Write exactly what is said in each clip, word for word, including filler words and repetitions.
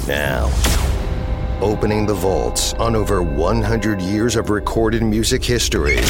Now, opening the vaults on over one hundred years of recorded music history.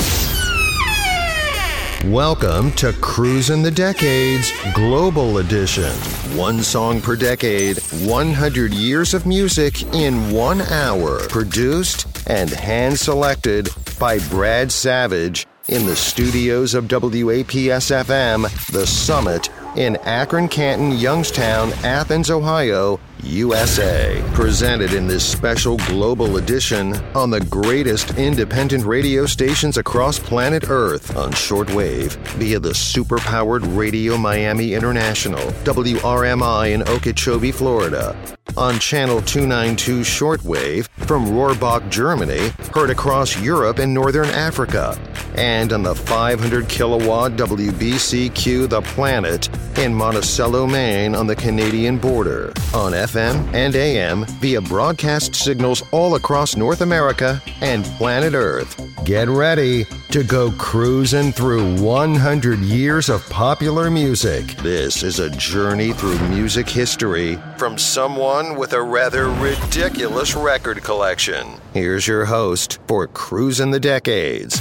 Welcome to Cruisin' the Decades Global Edition. One song per decade, one hundred years of music in one hour. Produced and hand-selected by Brad Savage in the studios of W A P S F M, The Summit, in Akron, Canton, Youngstown, Athens, Ohio, U S A. Presented in this special global edition on the greatest independent radio stations across planet Earth on shortwave via the super-powered Radio Miami International, W R M I in Okeechobee, Florida. On Channel two ninety-two shortwave from Rohrbach, Germany, heard across Europe and Northern Africa. And on the five hundred kilowatt W B C Q The Planet in Monticello, Maine on the Canadian border. On F M and A M via broadcast signals all across North America and planet Earth. Get ready to go cruising through one hundred years of popular music. This is a journey through music history from someone with a rather ridiculous record collection. Here's your host for Cruisin' the Decades,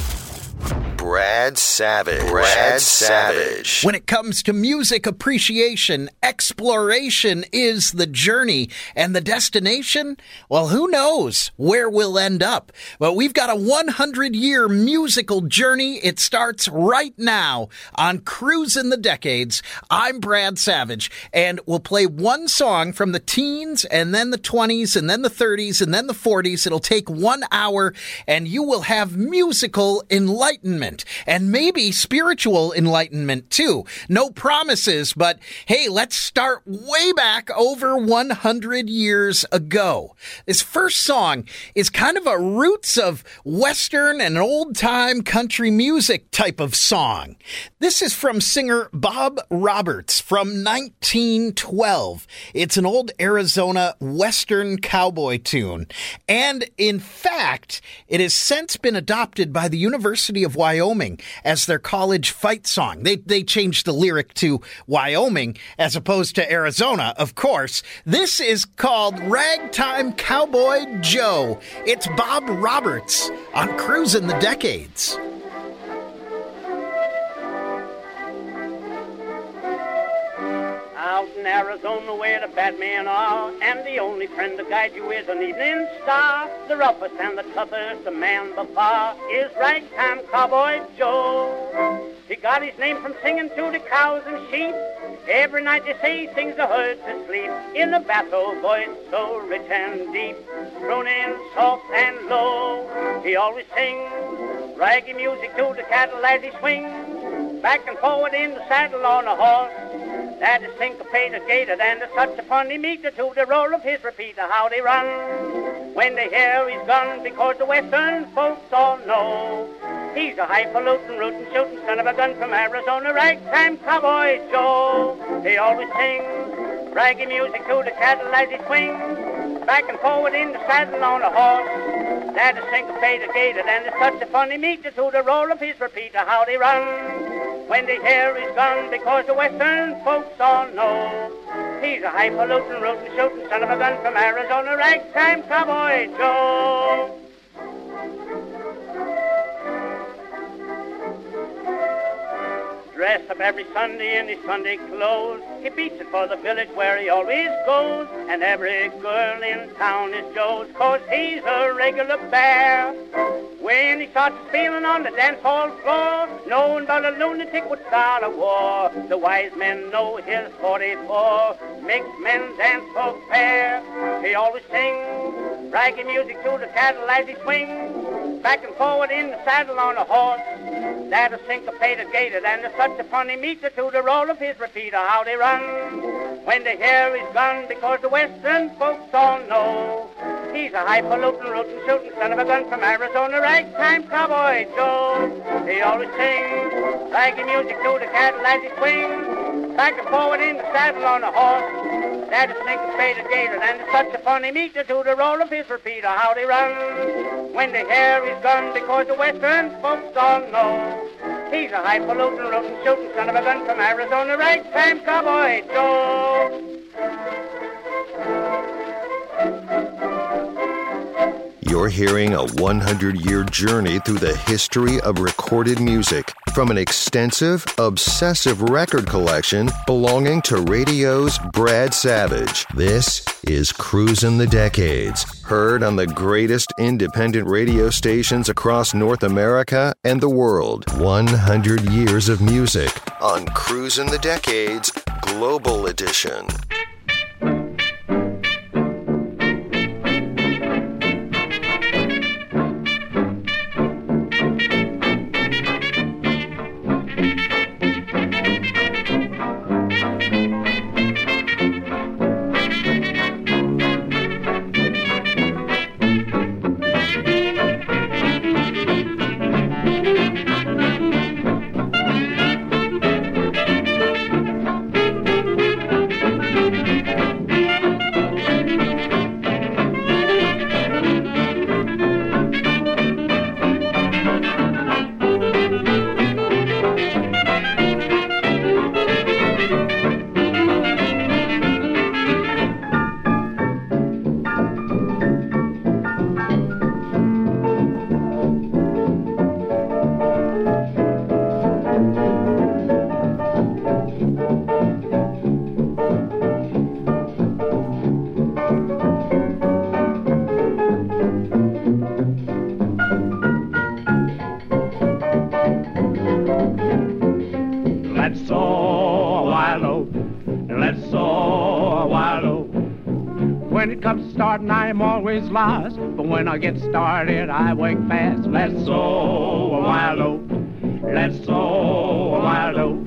Brad Savage. Brad Savage. When it comes to music appreciation, exploration is the journey, and the destination, well, who knows where we'll end up. But we've got a one hundred year musical journey. It starts right now on Cruisin' the Decades. I'm Brad Savage, and we'll play one song from the teens, and then the twenties, and then the thirties, and then the forties. It'll take one hour, and you will have musical enlightenment. And maybe spiritual enlightenment, too. No promises, but hey, let's start way back over one hundred years ago. This first song is kind of a roots of Western and old-time country music type of song. This is from singer Bob Roberts from nineteen twelve. It's an old Arizona Western cowboy tune. And in fact, it has since been adopted by the University of Wyoming as their college fight song. They they changed the lyric to Wyoming as opposed to Arizona, of course. This is called Ragtime Cowboy Joe. It's Bob Roberts on Cruisin' the Decades. Out in Arizona where the bad men are, and the only friend to guide you is an evening star. The roughest and the toughest, the man by far, is Ragtime Cowboy Joe. He got his name from singing to the cows and sheep. Every night they say he sings the herd to sleep in a basso voice so rich and deep, crooning soft and low. He always sings raggy music to the cattle as he swings back and forward in the saddle on a horse that is syncopated, gated, and is such a funny meter to the roll of his repeater. How they run when they hear he's gone, because the Western folks all know he's a highfalutin, rootin', shootin' son of a gun from Arizona, Ragtime Cowboy Joe. He always sings raggy music to the cattle as he swings back and forward in the saddle on a horse that is syncopated, gated, and is such a funny meter to the roll of his repeater. How they run when they hear he's gone, because the Western folks all know he's a highfalutin, rootin', shootin' son of a gun from Arizona, Ragtime Cowboy Joe. Dressed up every Sunday in his Sunday clothes, he beats it for the village where he always goes, and every girl in town is Joe's, 'cause he's a regular bear. When he starts feeling on the dance hall floor, no one but a lunatic would start a war. The wise men know his forty-four makes men dance for fair. He always sings raggy music to the cattle as he swings back and forward in the saddle on a horse that is syncopated, gated, and is such a funny meter to the roll of his repeater. How they run when they hear he's gone, because the Western folks all know he's a highfalutin, rootin', shootin' son of a gun from Arizona, Ragtime Cowboy Joe. He always sings raggy music to the cattle as he swings back and forward in the saddle on a horse that is syncopated, gated, and is such a funny meter to the roll of his repeater. How they run when they hear he's gone, because the Western folks all know he's a highfalutin, rootin', shootin' son of a gun from Arizona, Ragtime Cowboy Joe. You're hearing a one hundred year journey through the history of recorded music from an extensive, obsessive record collection belonging to radio's Brad Savage. This is Cruisin' the Decades, heard on the greatest independent radio stations across North America and the world. one hundred years of music on Cruisin' the Decades Global Edition. I'm always lost, but when I get started, I work fast. Let's sow a wild oat. Let's sow a wild oat.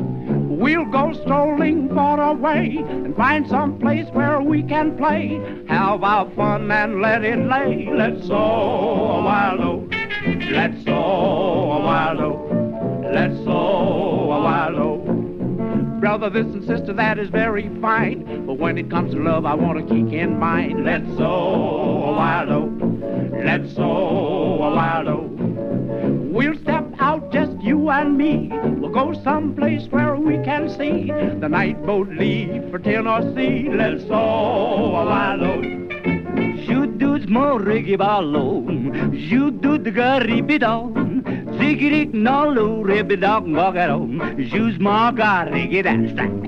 We'll go strolling far away and find some place where we can play. Have our fun and let it lay. Let's sow a wild oat. Let's sow a wild oat. Let's sow a wild oat. Brother, this and sister, that is very fine. But when it comes to love, I want to keep in mind. Let's sow a wild oat. Let's sow a wild oat. We'll step out, just you and me. We'll go someplace where we can see the night boat leave for Tennessee. Let's sow a wild oat. You do more reggae ballo. You do the garibidon. Ziggity nolo ribidog mogaro. Use my garigi dance.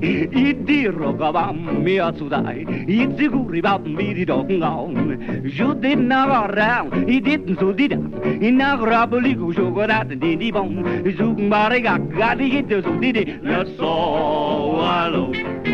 Idi rogabam mi atsudai. Idi guribam mi dog on. You did not around. He didn't so did. In a raboligo sugar at the diddy bone. Zugmariga got the hit so did it. Let's so hello.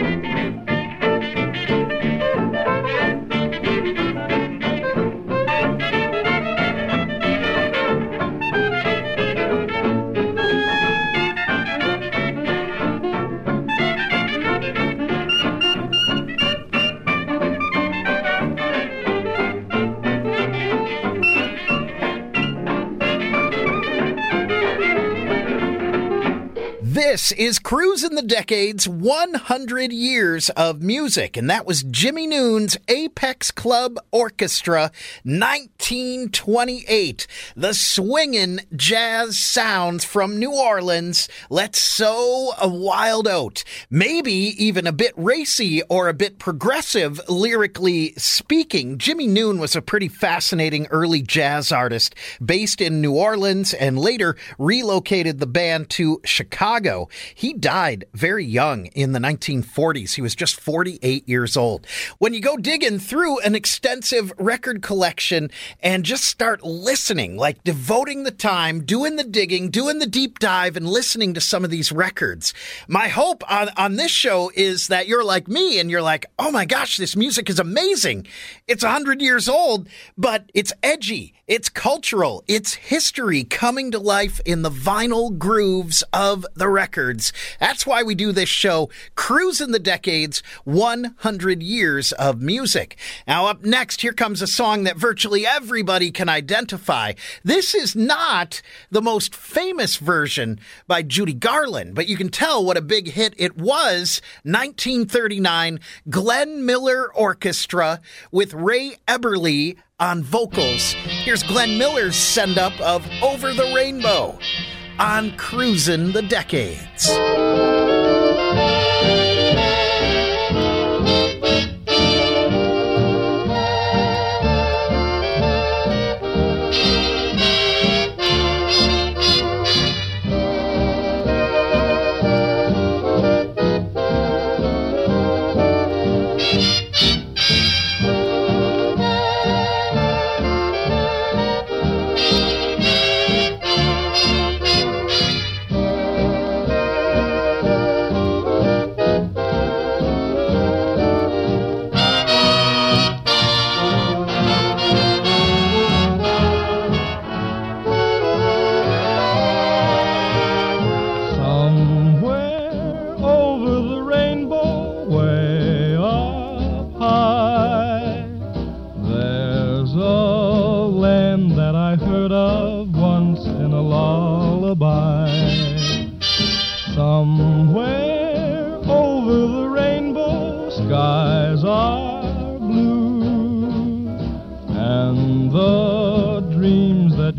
This is Cruisin' the Decades, one hundred years of music, and that was Jimmy Noon's Apex Club Orchestra, nineteen twenty-eight. The swingin' jazz sounds from New Orleans. Let's sow a wild oat. Maybe even a bit racy or a bit progressive, lyrically speaking. Jimmy Noon was a pretty fascinating early jazz artist based in New Orleans and later relocated the band to Chicago. He died very young in the nineteen forties. He was just forty-eight years old. When you go digging through an extensive record collection and just start listening, like devoting the time, doing the digging, doing the deep dive, and listening to some of these records, my hope on, on this show is that you're like me and you're like, oh my gosh, this music is amazing. It's one hundred years old, but it's edgy, it's cultural, it's history coming to life in the vinyl grooves of the records. That's why we do this show, Cruisin' the Decades, one hundred years of music. Now up next, here comes a song that virtually everybody can identify. This is not the most famous version by Judy Garland, but you can tell what a big hit it was. nineteen thirty-nine, Glenn Miller Orchestra with Ray Eberle on vocals. Here's Glenn Miller's send-up of Over the Rainbow on Cruisin' the Decades.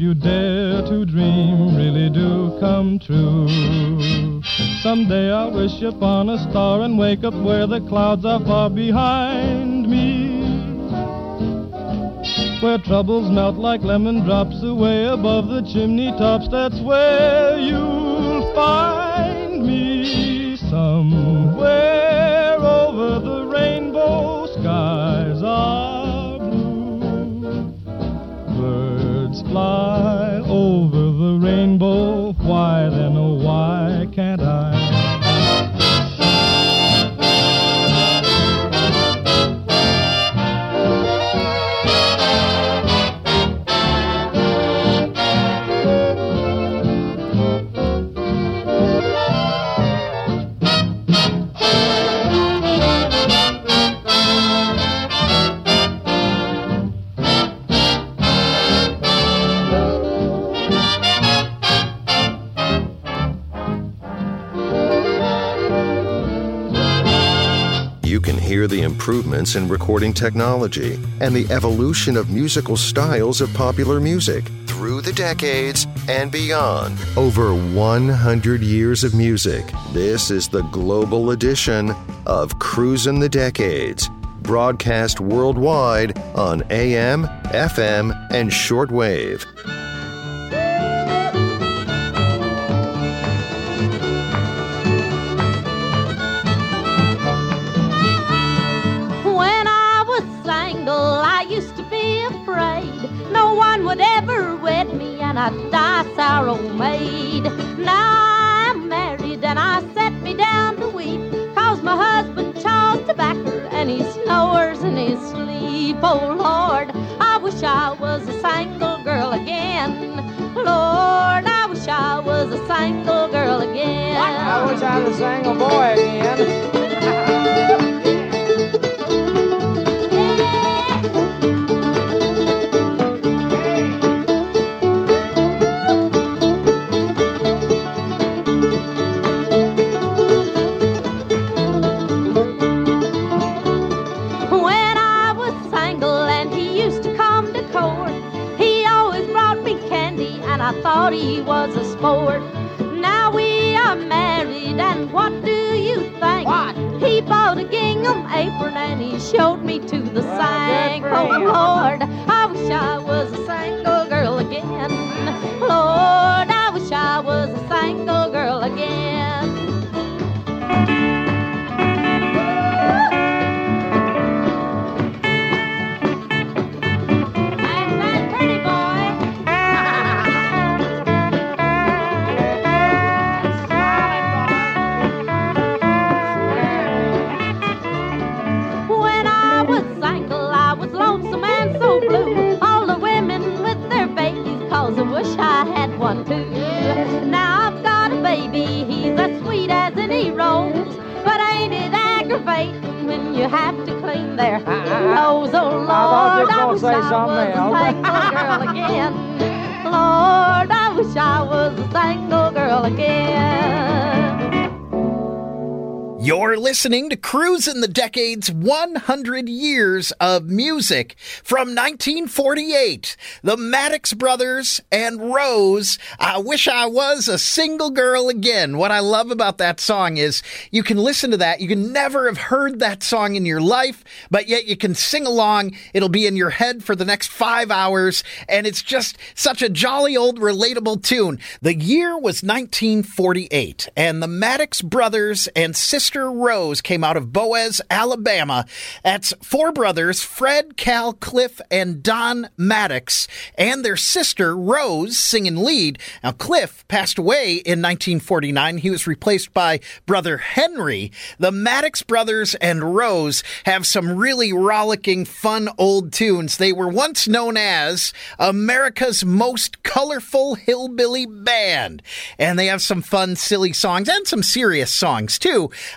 you dare to dream really do come true. Someday I'll wish upon a star and wake up where the clouds are far behind me, where troubles melt like lemon drops away above the chimney tops. That's where you'll find me, somewhere over the rainbow. Skies are blue, birds fly over the rainbow. Why then, oh why can't I? Hear the improvements in recording technology and the evolution of musical styles of popular music through the decades and beyond. Over one hundred years of music. This is the global edition of Cruisin' the Decades, broadcast worldwide on A M, F M, and shortwave. I'd die sorrow made. Now I'm married and I set me down to weep, 'cause my husband chaws tobacco and he snores in his sleep. Oh Lord, I wish I was a single girl again. Lord, I wish I was a single girl again. I wish I was a single boy again. Thought he was a sport. Now we are married and what do you think? What? He bought a gingham apron and he showed me to the sink. Oh Lord, I wish I was a single girl again. Lord, I wish I was a single girl again. Wish I had one too. Now I've got a baby, he's as sweet as any rose. But ain't it aggravating when you have to clean their nose? Oh Lord, I wish I was a single girl again. Lord, I wish I was a single girl again. You're listening to Cruisin' the Decades, one hundred years of music from nineteen forty-eight. The Maddox Brothers and Rose, I Wish I Was a Single Girl Again. What I love about that song is you can listen to that. You can never have heard that song in your life, but yet you can sing along. It'll be in your head for the next five hours, and it's just such a jolly old relatable tune. The year was nineteen forty-eight, and the Maddox Brothers and Sister Rose came out of Boaz, Alabama. That's four brothers, Fred, Cal, Cliff, and Don Maddox, and their sister Rose singing lead. Now, Cliff passed away in nineteen forty-nine. He was replaced by brother Henry. The Maddox Brothers and Rose have some really rollicking, fun old tunes. They were once known as America's most colorful hillbilly band, and they have some fun, silly songs and some serious songs, too.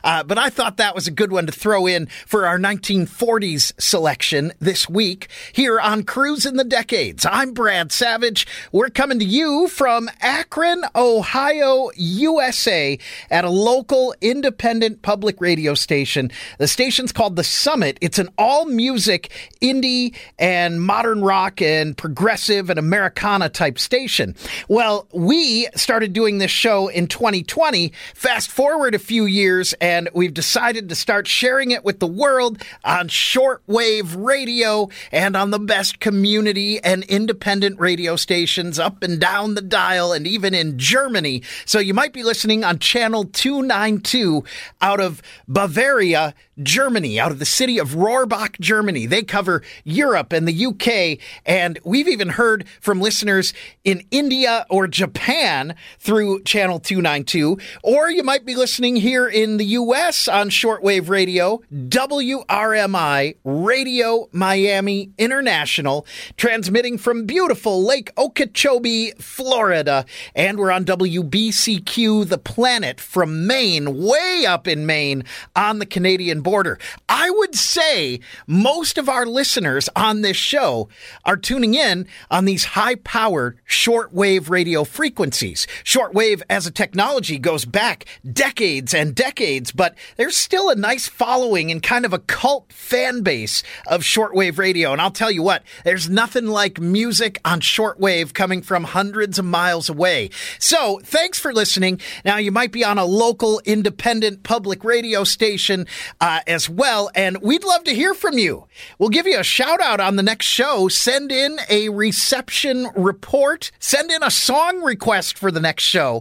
Uh, but I thought that was a good one to throw in for our nineteen forties selection this week here on Cruising the Decades. I'm Brad Savage. We're coming to you from Akron, Ohio, U S A at a local independent public radio station. The station's called The Summit. It's an all-music indie and modern rock and progressive and Americana type station. Well, we started doing this show in twenty twenty. Fast forward a few years, and we've decided to start sharing it with the world on shortwave radio and on the best community and independent radio stations up and down the dial and even in Germany. So you might be listening on channel two ninety-two out of Bavaria, Germany, out of the city of Rohrbach, Germany. They cover Europe and the U K, and we've even heard from listeners in India or Japan through channel two ninety-two, or you might be listening here in the U S on shortwave radio, W R M I Radio Miami International, transmitting from beautiful Lake Okeechobee, Florida, and we're on W B C Q The Planet from Maine, way up in Maine on the Canadian border. I would say most of our listeners on this show are tuning in on these high-powered shortwave radio frequencies. Shortwave as a technology goes back decades and decades, but there's still a nice following and kind of a cult fan base of shortwave radio. And I'll tell you what, there's nothing like music on shortwave coming from hundreds of miles away. So thanks for listening. Now, you might be on a local independent public radio station uh, as well, and we'd love to hear from you. We'll give you a shout out on the next show. Send in a reception report. Send in a song request for the next show.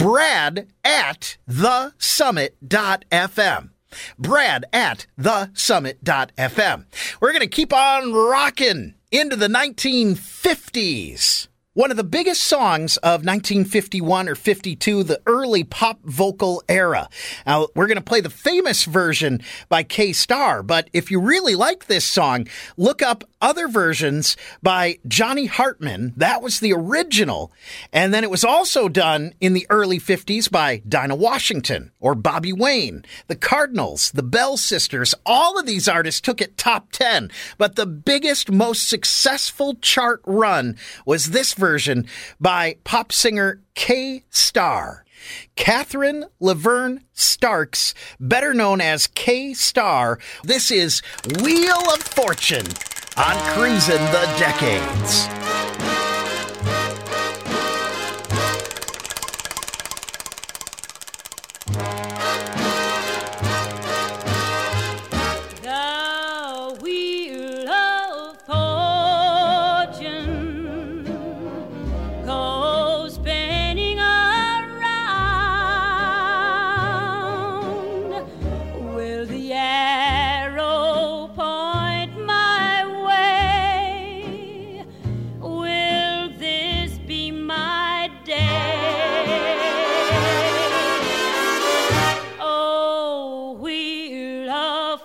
Brad at the summit dot f m. Brad at the summit dot f m. We're going to keep on rocking into the nineteen fifties. One of the biggest songs of nineteen fifty-one or fifty-two, the early pop vocal era. Now, we're going to play the famous version by K-Star, but if you really like this song, look up other versions by Johnny Hartman. That was the original. And then it was also done in the early fifties by Dinah Washington or Bobby Wayne, the Cardinals, the Bell Sisters. All of these artists took it top ten, but the biggest, most successful chart run was this version by pop singer K-Star. Catherine Laverne Starks, better known as K-Star. This is Wheel of Fortune on Cruising the Decades. The wheel of fortune goes spinning around. Will the arrow point my way? Will this be my day? Oh, wheel of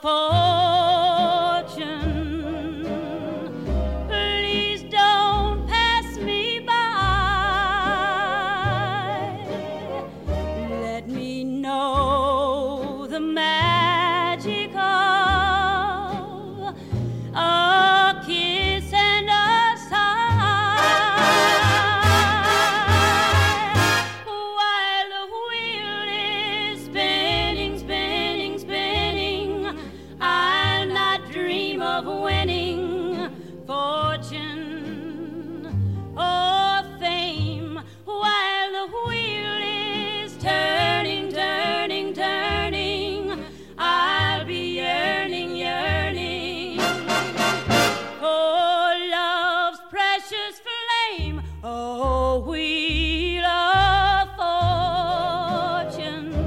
fortune, please don't pass me by. Let me know the magic of a kiss and a sigh, while the wheel is spinning, spinning, spinning. I'll not dream of winning fortune or fame, while the wheel is turning, turning, turning. I'll be yearning, yearning for love's precious flame. Oh, wheel of fortune,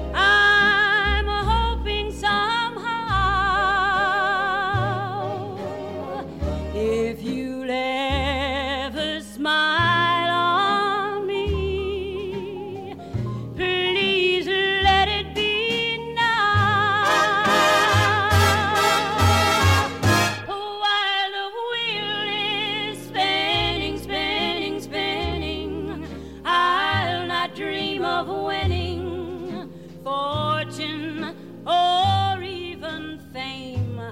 I'm hoping somehow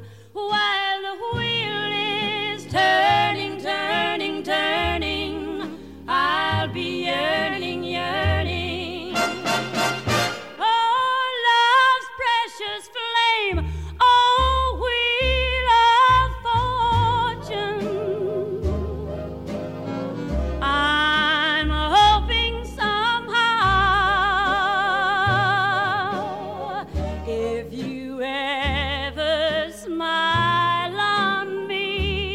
while the wheel is turning, turning, turning. I'll be yearning, yearning. Oh, love's precious flame, oh, wheel of fortune. I'm hoping somehow, if you ever smile on me,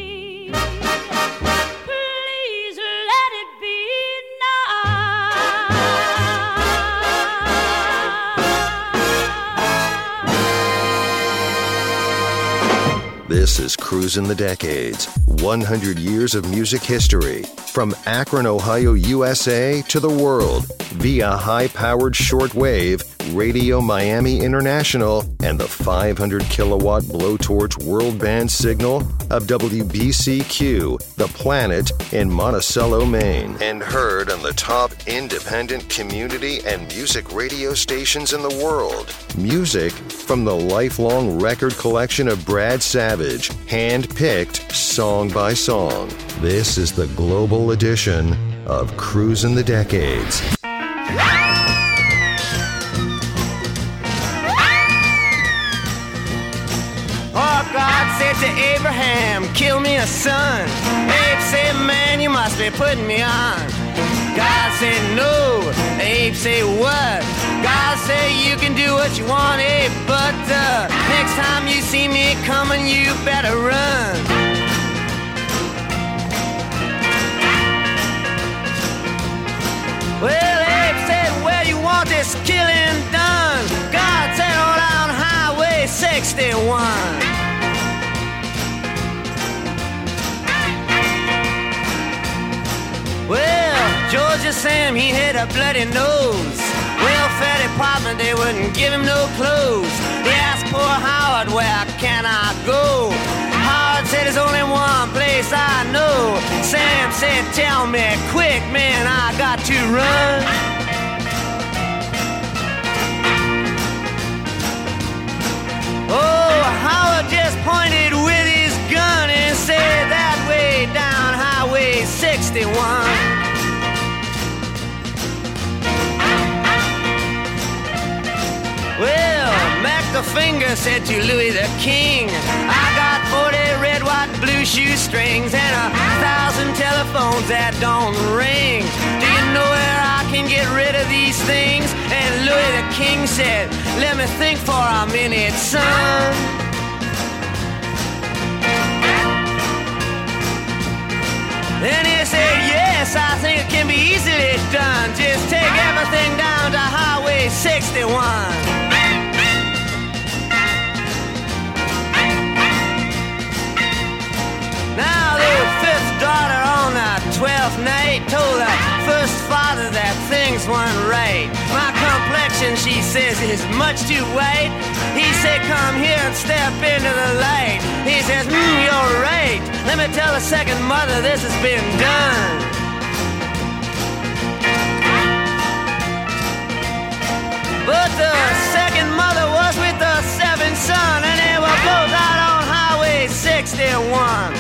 please let it be now. This is Cruisin' the Decades, one hundred years of music history, from Akron, Ohio, U S A to the world, via high-powered shortwave, Radio Miami International, and the five hundred kilowatt blowtorch world band signal of W B C Q, The Planet in Monticello, Maine, and heard on the top independent community and music radio stations in the world. Music from the lifelong record collection of Brad Savage, hand-picked song by song. This is the global edition of Cruisin' the Decades. Oh, God said to Abraham, kill me a son. Abe said, man, you must be putting me on. God said, no. Abe said, what? God said, you can do what you want, Abe, but uh, next time you see me coming, you better run. Well, Abe said, where you want this killing done? God said, on down Highway sixty-one. Well, Georgia Sam, he had a bloody nose. Welfare department, they wouldn't give him no clothes. They asked poor Howard, where can I go? Howard said, there's only one place I know. Sam said, tell me quick, man, I got to run. Oh, Howard just pointed with his gun and said, that way down Highway sixty-one. Well, Mac the Finger said to Louis the King, I got forty red, white, blue shoestrings and a thousand telephones that don't ring. Do you know where I can get rid of these things? And Louis the King said, let me think for a minute, son. Then he said, yes, I think it can be easily done. Just take everything down to Highway sixty-one. Now the fifth daughter on the twelfth night told the first father that things weren't right. My complexion, she says, is much too white. He said, come here and step into the light. He says, mm, you're right. Let me tell the second mother this has been done. But the second mother was with the seventh son, and they were both out on Highway sixty-one.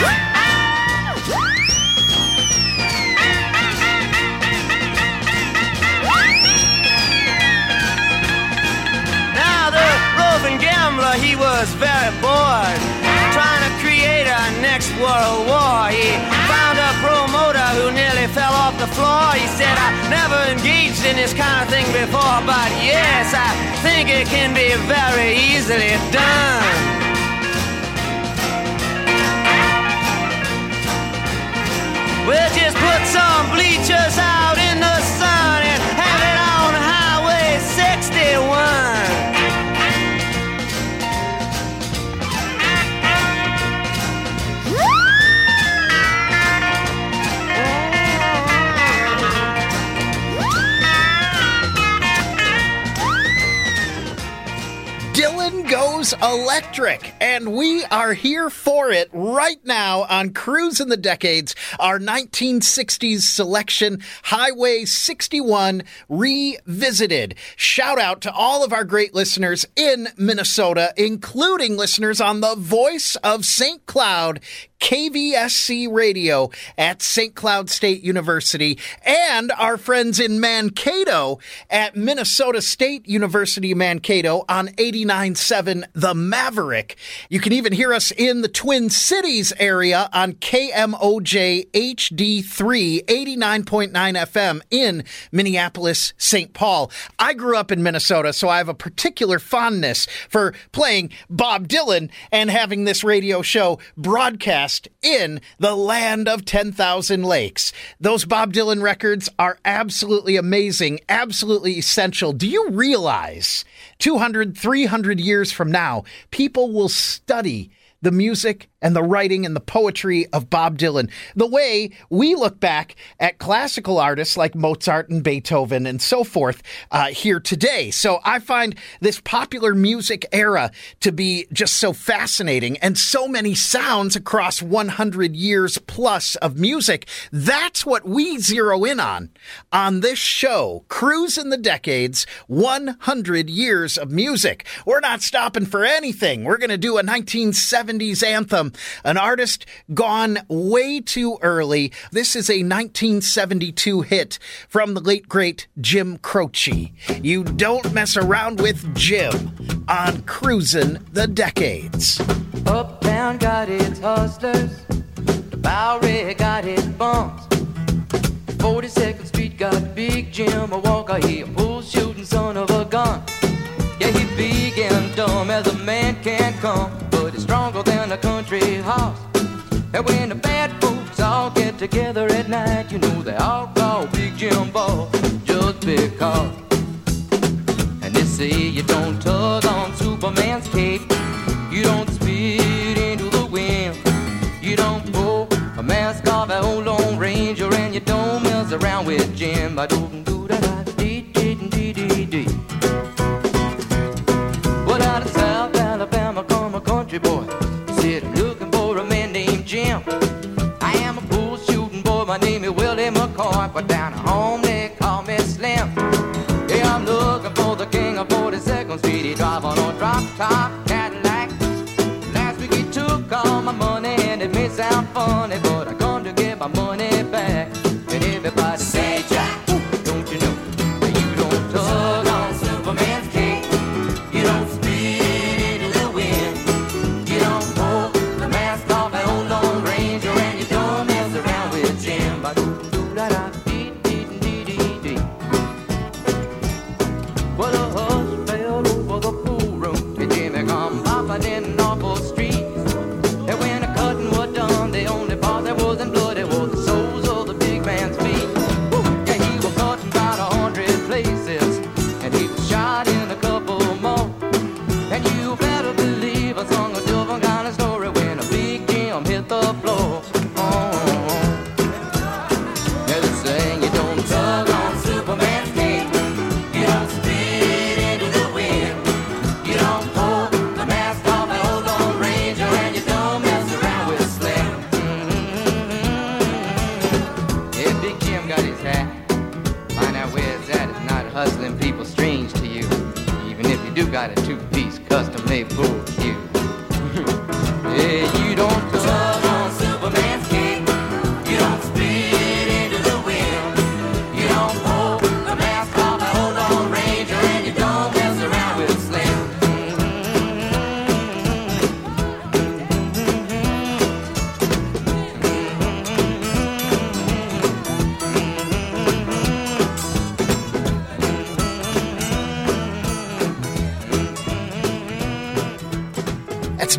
Now the roving gambler, he was very bored, trying to create a next world war. He found a promoter who nearly fell off the floor. He said, I never engaged in this kind of thing before, but yes, I think it can be very easily done. We'll just put some bleachers out in the sun and have it on Highway sixty-one. Dylan goes electric. electric, and we are here for it right now on Cruising the Decades, our nineteen sixties selection, Highway sixty-one Revisited. Shout out to all of our great listeners in Minnesota, including listeners on the Voice of Saint Cloud, K V S C Radio at Saint Cloud State University, and our friends in Mankato at Minnesota State University Mankato on eighty-nine point seven The Maverick. You can even hear us in the Twin Cities area on K M O J H D three, eighty-nine point nine F M in Minneapolis, Saint Paul. I grew up in Minnesota, so I have a particular fondness for playing Bob Dylan and having this radio show broadcast in the land of ten thousand lakes. Those Bob Dylan records are absolutely amazing, absolutely essential. Do you realize two hundred, three hundred years from now, people will study the music and the writing and the poetry of Bob Dylan, the way we look back at classical artists like Mozart and Beethoven and so forth uh, here today. So I find this popular music era to be just so fascinating, and so many sounds across one hundred years plus of music. That's what we zero in on on this show, Cruising the Decades, one hundred years of music. We're not stopping for anything. We're going to do a nineteen seventies anthem, an artist gone way too early. This is a nineteen seventy-two hit from the late, great Jim Croce. You Don't Mess Around with Jim on Cruising the Decades. Uptown got its hustlers, the Bowery got its bums, forty-second Street got Big Jim, a Walker, he a bull-shooting son of a gun. Yeah, he big and dumb as a man can come, but he's stronger than a country horse. And when the bad folks all get together at night, you know they all call Big Jim Ball just because. And they say you don't tug on Superman's cape, you don't spit into the wind, you don't pull a mask off an old Lone Ranger, and you don't mess around with Jim. I don't do that. Well, out of South Alabama come a country boy, said I'm looking for a man named Jim. I am a bull shooting boy, my name is Willie McCoy, but down at home they call me Slim. Yeah, I'm looking for the king of forty-second Street. He drive on a drop top Cadillac. Last week he took all my money, and it may sound funny, but I come to get my money back. And everybody say, Jack, don't you know that you don't tug on Superman's cape, you don't spit into the wind, you don't pull the mask off an old Lone Ranger, and you don't mess around with Jim. Well, a hush fell over the pool room, and Jimmy come popping in awful streets. And when the cutting was done, the only part that wasn't blood, it was the soul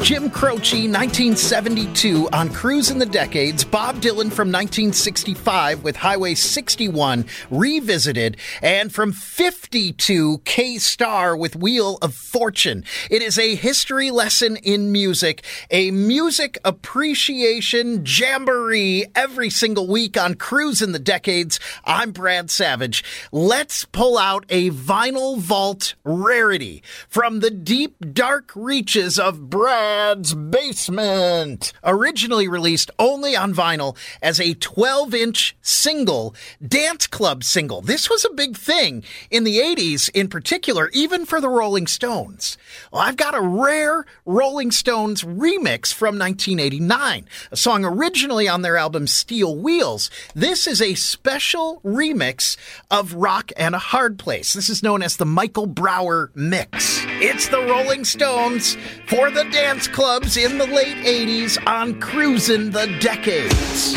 Jim Croce, nineteen seventy-two, on Cruise in the Decades. Bob Dylan from nineteen sixty-five with Highway sixty-one revisited. And from fifty-two, K-Star with Wheel of Fortune. It is a history lesson in music, a music appreciation jamboree every single week on Cruise in the Decades. I'm Brad Savage. Let's pull out a vinyl vault rarity from the deep, dark reaches of Brad's basement. Originally released only on vinyl as a twelve-inch single, dance club single. This was a big thing in the eighties in particular, even for the Rolling Stones. Well, I've got a rare Rolling Stones remix from nineteen eighty-nine, a song originally on their album Steel Wheels. This is a special remix of Rock and a Hard Place. This is known as the Michael Brower mix. It's the Rolling Stones for the dance clubs in the late eighties on Cruisin' the Decades.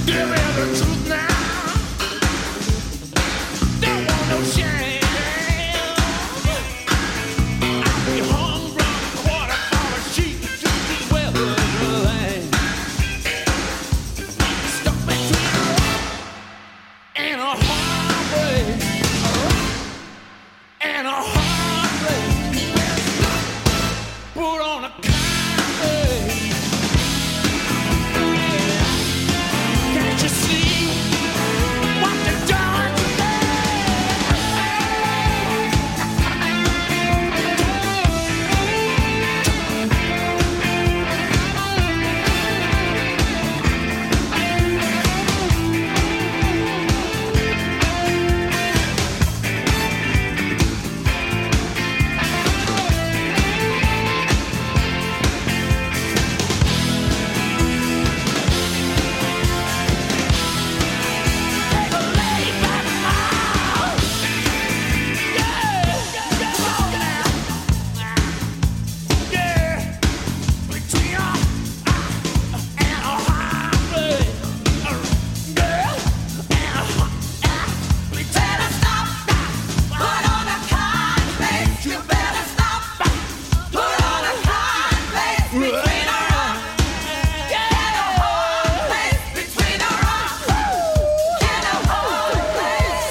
Give me the truth now. Don't want no shame. I'll be hung from a quarter for a sheep to be weathered the lane. Stuck between a rock and a hard place. A rock and a hard place. Put on a kind face. Can't you see what they've done to me? Take a lay back now. Yeah, walk it out. Yeah, between a and a hard place. Girl, and a we better stop. Put on a kind face. You better stop. Put on a kind face between a rock and a hard place. Between a rock and a hard place.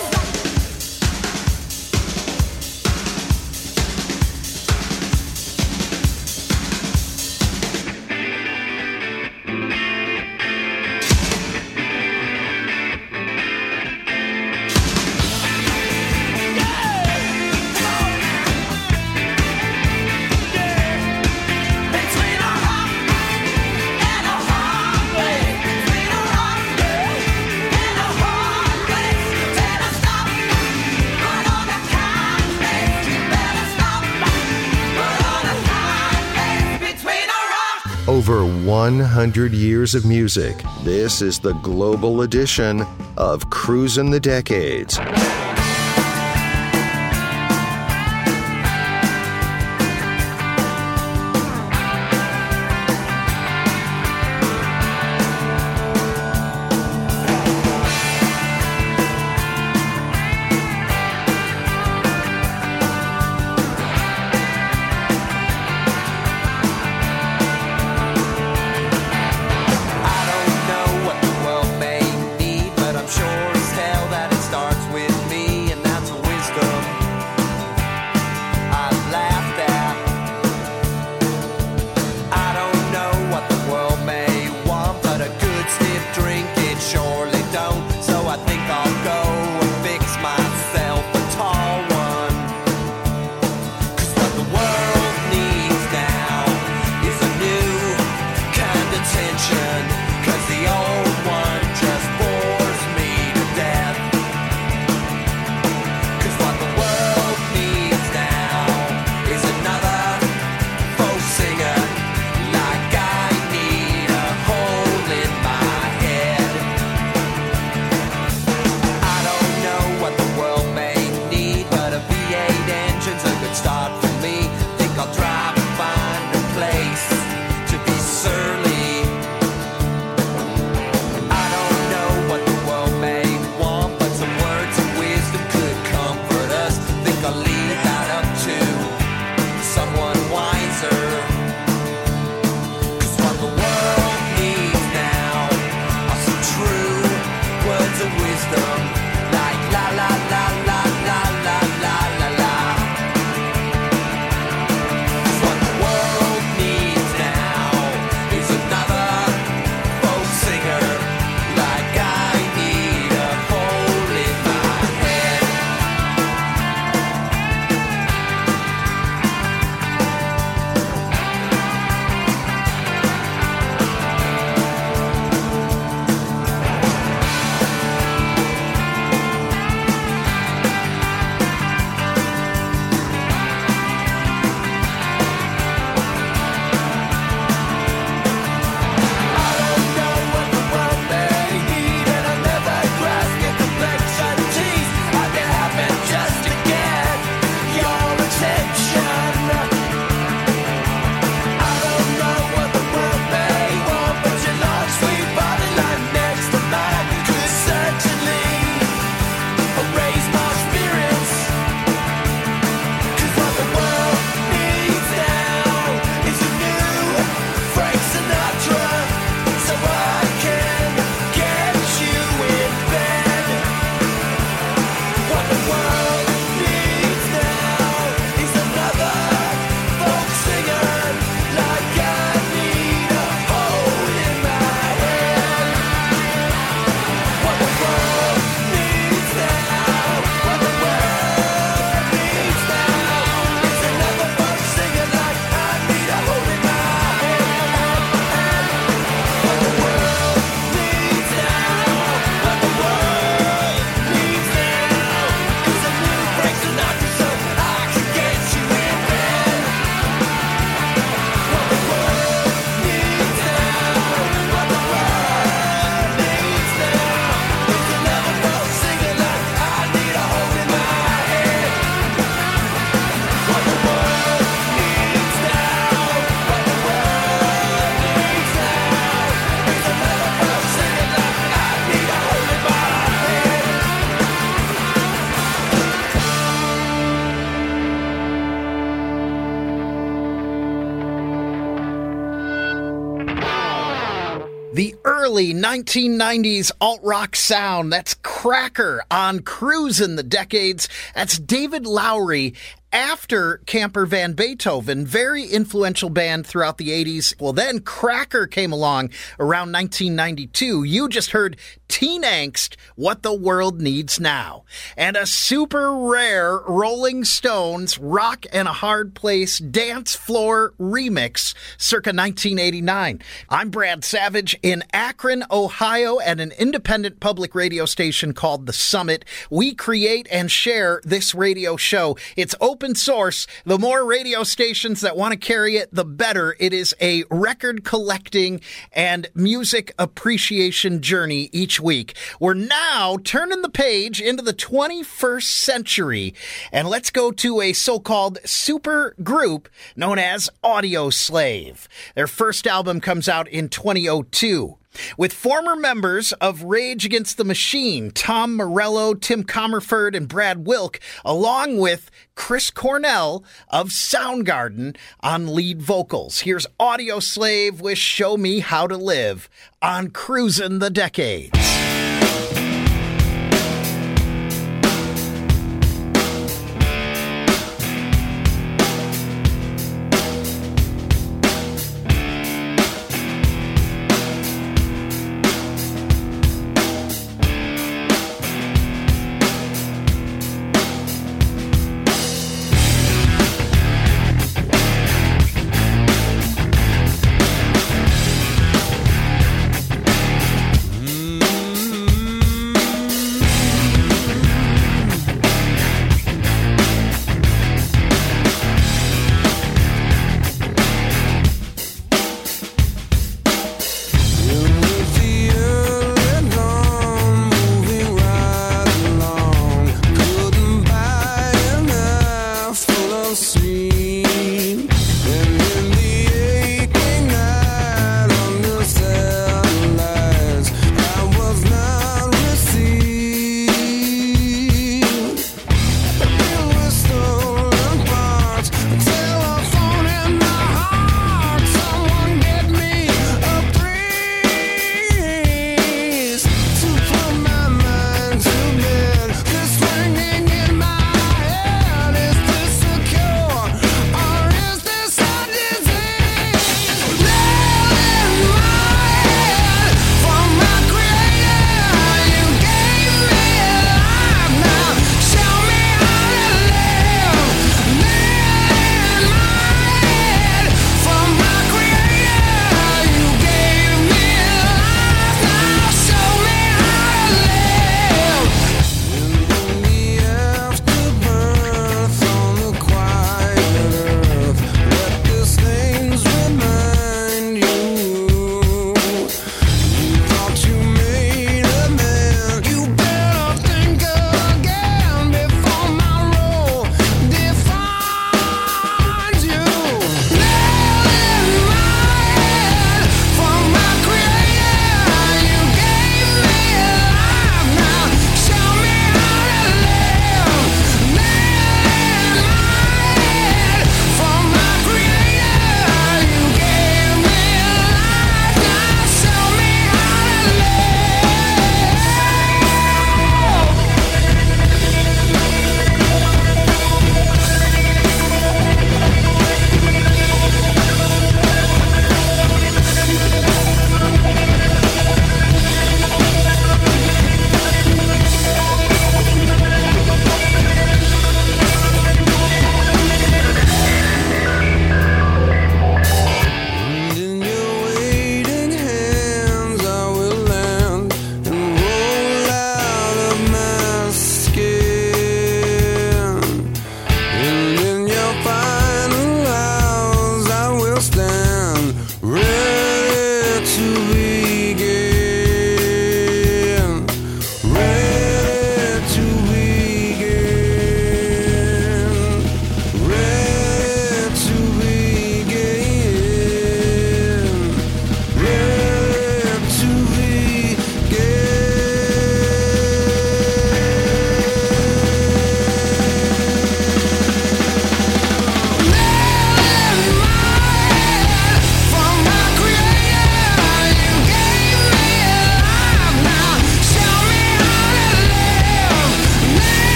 Between a rock and a hard place. Between a rock and a hard place. You better stop. Put on a kind face. You better stop. Put on a kind face. Between a rock. Over one hundred years of music. This is the global edition of Cruisin' the Decades. I don't know what the world may need, but I'm sure as hell that it starts with me. early nineteen nineties alt-rock sound. That's Cracker on Cruisin' the Decades. That's David Lowery after Camper Van Beethoven, very influential band throughout the eighties. Well, then Cracker came along around nineteen ninety-two. You just heard Teen Angst, What the World Needs Now. And a super rare Rolling Stones Rock and a Hard Place Dance Floor remix circa nineteen eighty-nine. I'm Brad Savage in Akron, Ohio, at an independent public radio station called The Summit. We create and share this radio show. It's open source. The more radio stations that want to carry it, the better. It is a record collecting and music appreciation journey each week. We're now turning the page into the twenty-first century, and let's go to a so-called super group known as Audioslave. Their first album comes out in twenty oh two. With former members of Rage Against the Machine, Tom Morello, Tim Comerford, and Brad Wilk, along with Chris Cornell of Soundgarden on lead vocals. Here's Audioslave with Show Me How to Live on Cruisin' the Decades. Mm.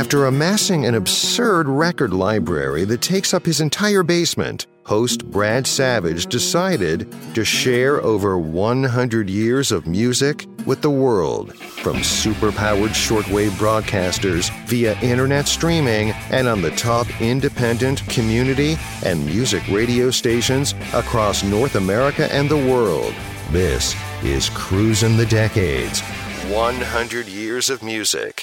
After amassing an absurd record library that takes up his entire basement, host Brad Savage decided to share over one hundred years of music with the world, from superpowered shortwave broadcasters via internet streaming and on the top independent, community, and music radio stations across North America and the world. This is Cruisin' the Decades. one hundred years of music.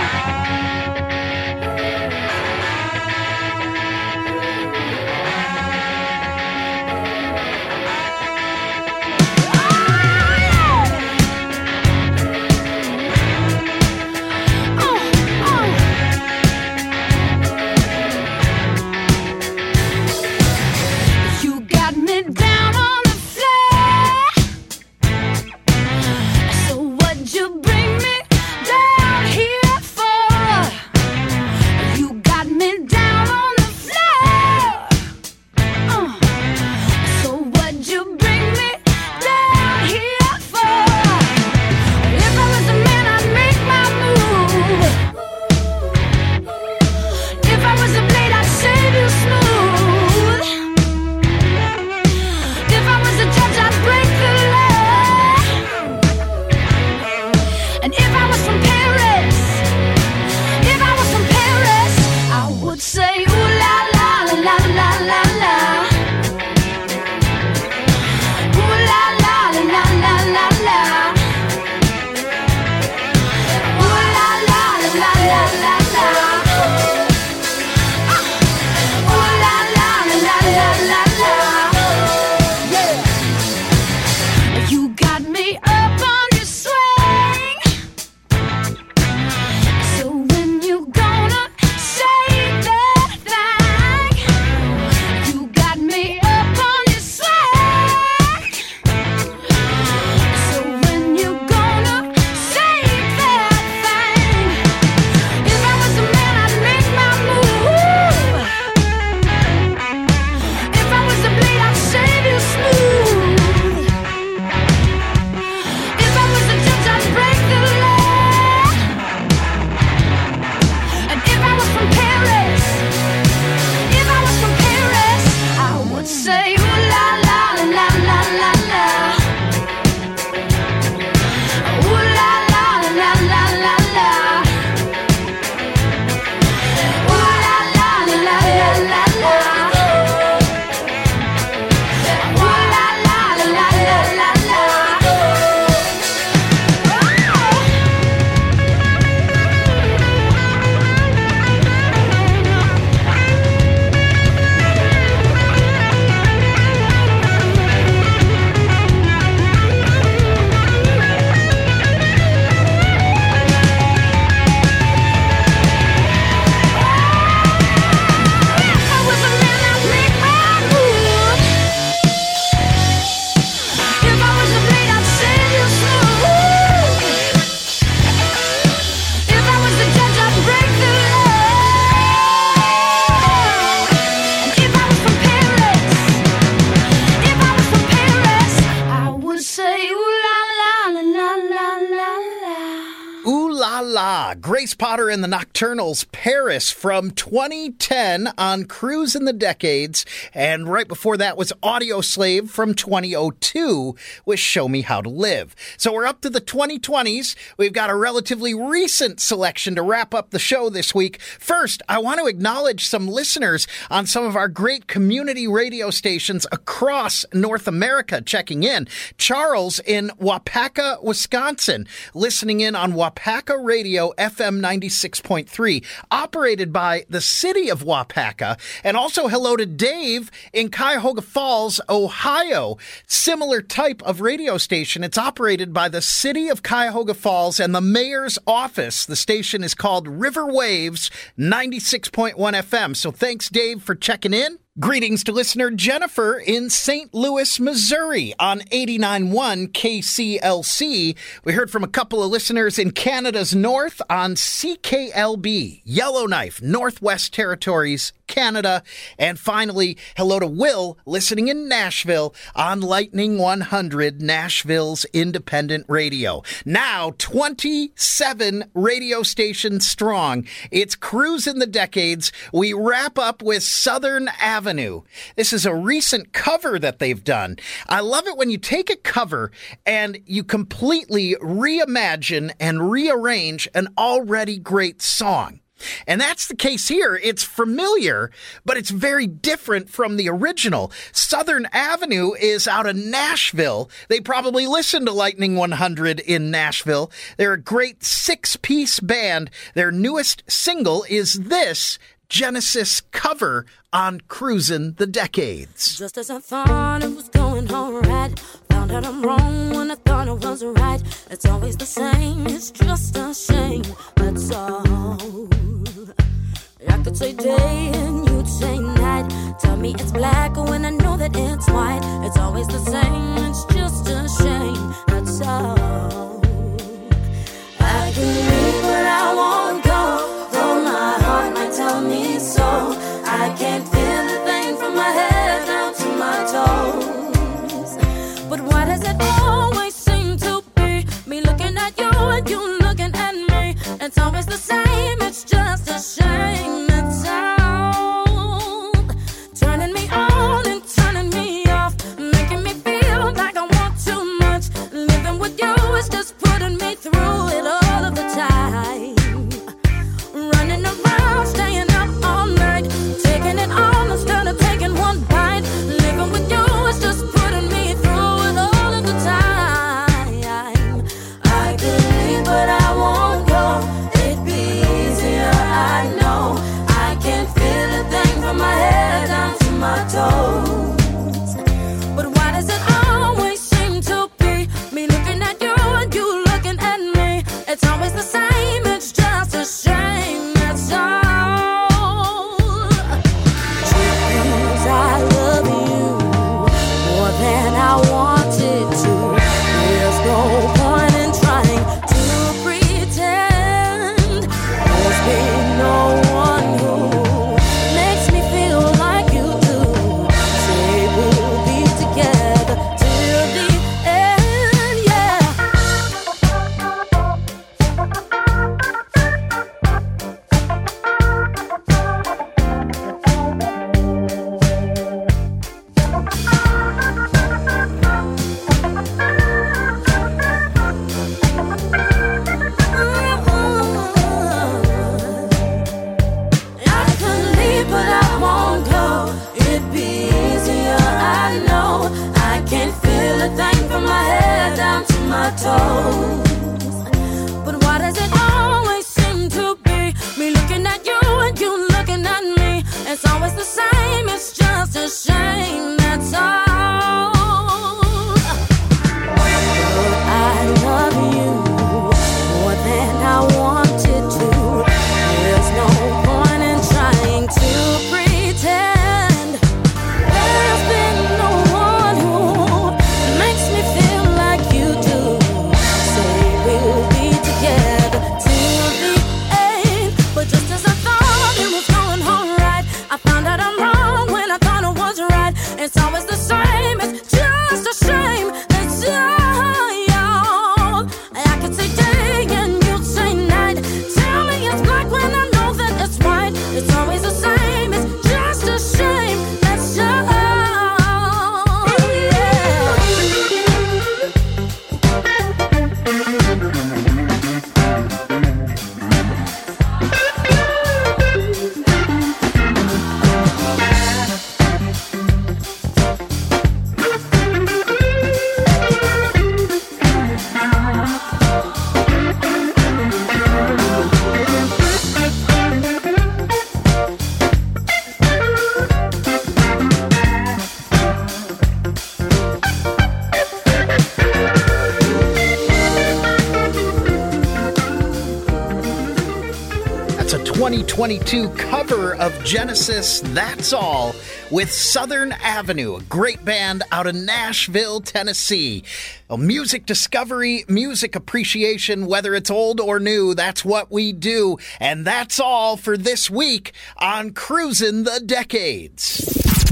Grace Potter and the Nocturnals, Paris, from twenty ten on Cruisin' the Decades. And right before that was Audioslave from twenty oh two with Show Me How to Live. So we're up to the twenty twenties. We've got a relatively recent selection to wrap up the show this week. First, I want to acknowledge some listeners on some of our great community radio stations across North America checking in. Charles in Wapaka, Wisconsin, listening in on Wapaka Radio F M ninety-six point three, operated by the city of Wapaka. And also hello to Dave in Cuyahoga Falls, Ohio. Similar type of radio station. It's operated by the city of Cuyahoga Falls and the mayor's office. The station is called River Waves ninety-six point one F M. So thanks, Dave, for checking in. Greetings to listener Jennifer in Saint Louis, Missouri on eighty-nine point one K C L C. We heard from a couple of listeners in Canada's north on C K L B, Yellowknife, Northwest Territories, Canada. And finally, hello to Will, listening in Nashville on Lightning one hundred, Nashville's independent radio. Now, twenty-seven radio stations strong. It's Cruising the Decades. We wrap up with Southern Avenue. This is a recent cover that they've done. I love it when you take a cover and you completely reimagine and rearrange an already great song. And that's the case here. It's familiar, but it's very different from the original. Southern Avenue is out of Nashville. They probably listen to Lightning one hundred in Nashville. They're a great six-piece band. Their newest single is this Genesis cover on Cruising the Decades. Just as I thought it was going all right, found out I'm wrong when I thought it was right. It's always the same, it's just a shame, that's all. I could say day and you'd say night. Tell me it's black when I know that it's white. It's always the same, it's just a shame, that's all. I can leave but I won't go, though my heart might tell me so. I can't feel a thing from my head down to my toes. But why does it always seem to be me looking at you and you looking at me? It's always the same, it's just a shame, it's all. Turning me on and turning me off, making me feel like I want too much. Living with you is just putting me through it all of the time. Running around, staying up all night, taking it all instead of taking one bite. Living with you is just putting me through it all of the time. I could leave, but I won't go. It'd be twenty twenty-two cover of Genesis, That's All, with Southern Avenue, a great band out of Nashville, Tennessee. Well, music discovery, music appreciation, whether it's old or new, that's what we do. And that's all for this week on Cruisin' the Decades.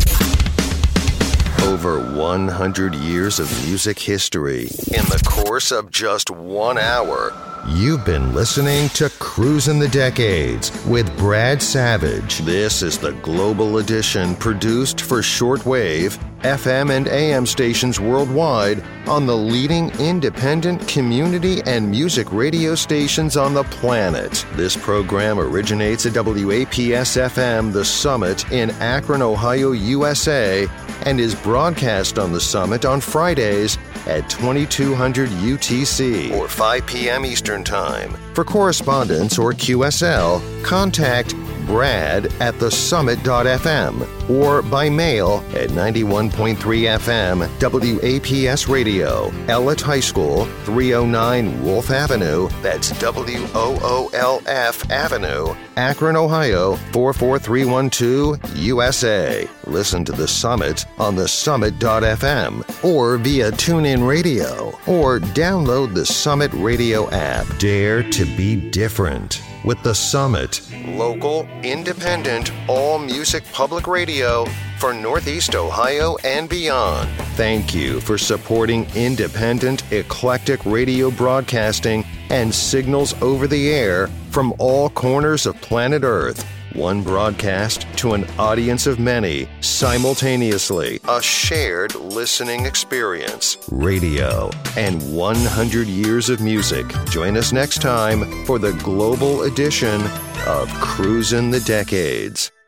Over one hundred years of music history in the course of just one hour. You've been listening to Cruisin' the Decades with Brad Savage. This is the Global Edition produced for shortwave, F M and A M stations worldwide on the leading independent community and music radio stations on the planet. This program originates at W A P S F M The Summit in Akron, Ohio, U S A, and is broadcast on The Summit on Fridays at twenty-two hundred U T C or five p.m. Eastern Time. For correspondence or Q S L, contact Brad at the summit dot f m or by mail at ninety-one point three F M W A P S Radio, Ellett High School, three oh nine Wolf Avenue, that's W O O L F Avenue, Akron, Ohio, four four three one two, U S A. Listen to The Summit on the summit dot f m or via TuneIn Radio, or download the Summit Radio app. Dare to be different with The Summit, local, independent, all-music public radio for Northeast Ohio and beyond. Thank you for supporting independent, eclectic radio broadcasting and signals over the air from all corners of planet Earth. One broadcast to an audience of many, simultaneously. A shared listening experience. Radio and one hundred years of music. Join us next time for the global edition of Cruisin' the Decades.